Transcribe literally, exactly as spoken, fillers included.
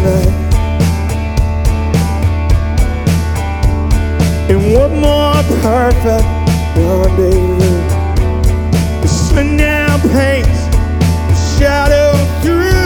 night. And what more perfect rendezvous? The sun now paints a shadow through